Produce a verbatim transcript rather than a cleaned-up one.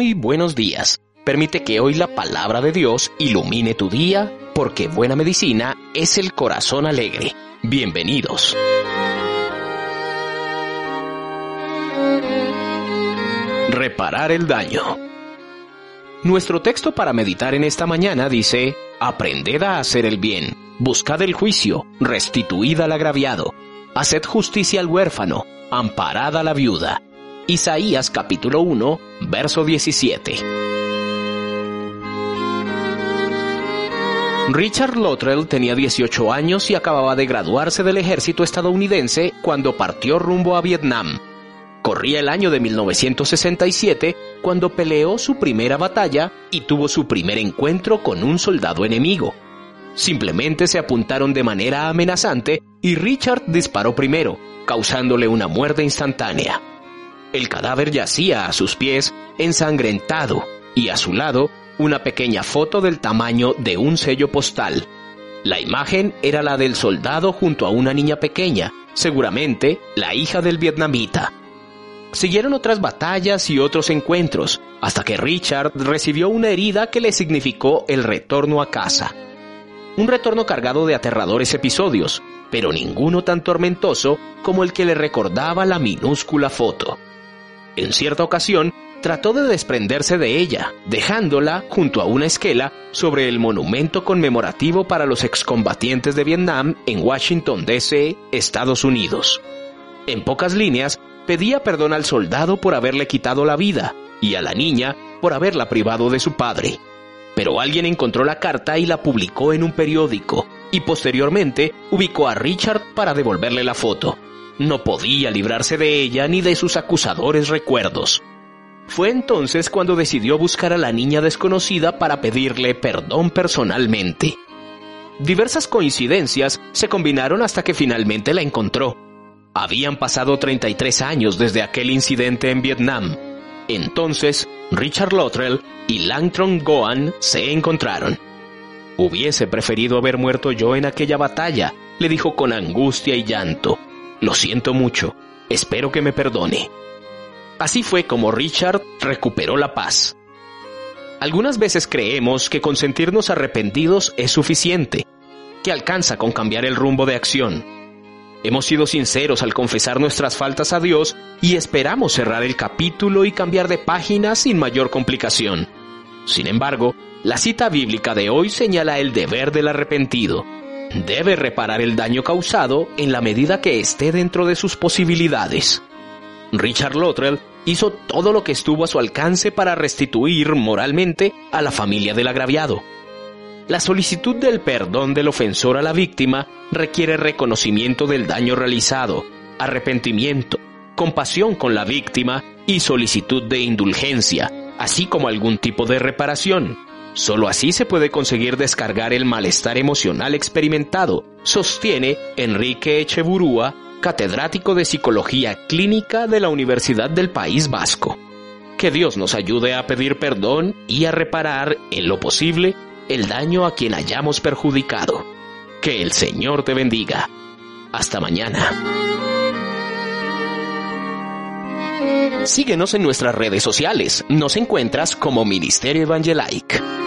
Muy buenos días. Permite que hoy la palabra de Dios ilumine tu día, porque buena medicina es el corazón alegre. Bienvenidos. Reparar el daño. Nuestro texto para meditar en esta mañana dice: aprended a hacer el bien, buscad el juicio, restituid al agraviado, haced justicia al huérfano, amparad a la viuda. Isaías capítulo uno, verso diecisiete. Richard Luttrell tenía dieciocho años y acababa de graduarse del ejército estadounidense cuando partió rumbo a Vietnam. Corría el año de mil novecientos sesenta y siete cuando peleó su primera batalla y tuvo su primer encuentro con un soldado enemigo. Simplemente se apuntaron de manera amenazante y Richard disparó primero, causándole una muerte instantánea. El cadáver yacía a sus pies, ensangrentado, y a su lado, una pequeña foto del tamaño de un sello postal. La imagen era la del soldado junto a una niña pequeña, seguramente la hija del vietnamita. Siguieron otras batallas y otros encuentros, hasta que Richard recibió una herida que le significó el retorno a casa. Un retorno cargado de aterradores episodios, pero ninguno tan tormentoso como el que le recordaba la minúscula foto. En cierta ocasión, trató de desprenderse de ella, dejándola junto a una esquela sobre el monumento conmemorativo para los excombatientes de Vietnam en Washington, D C, Estados Unidos. En pocas líneas, pedía perdón al soldado por haberle quitado la vida y a la niña por haberla privado de su padre. Pero alguien encontró la carta y la publicó en un periódico, y posteriormente ubicó a Richard para devolverle la foto. No podía librarse de ella ni de sus acusadores recuerdos. Fue entonces cuando decidió buscar a la niña desconocida para pedirle perdón personalmente. Diversas coincidencias se combinaron hasta que finalmente la encontró. Habían pasado treinta y tres años desde aquel incidente en Vietnam. Entonces, Richard Luttrell y Langtron Goan se encontraron. «Hubiese preferido haber muerto yo en aquella batalla», le dijo con angustia y llanto. «Lo siento mucho. Espero que me perdone». Así fue como Richard recuperó la paz. Algunas veces creemos que con sentirnos arrepentidos es suficiente, que alcanza con cambiar el rumbo de acción. Hemos sido sinceros al confesar nuestras faltas a Dios y esperamos cerrar el capítulo y cambiar de página sin mayor complicación. Sin embargo, la cita bíblica de hoy señala el deber del arrepentido. Debe reparar el daño causado en la medida que esté dentro de sus posibilidades. Richard Luttrell hizo todo lo que estuvo a su alcance para restituir moralmente a la familia del agraviado. La solicitud del perdón del ofensor a la víctima requiere reconocimiento del daño realizado, arrepentimiento, compasión con la víctima y solicitud de indulgencia, así como algún tipo de reparación. Solo así se puede conseguir descargar el malestar emocional experimentado, sostiene Enrique Echeburúa, catedrático de Psicología Clínica de la Universidad del País Vasco. Que Dios nos ayude a pedir perdón y a reparar, en lo posible, el daño a quien hayamos perjudicado. Que el Señor te bendiga. Hasta mañana. Síguenos en nuestras redes sociales. Nos encuentras como Ministerio Evangelike.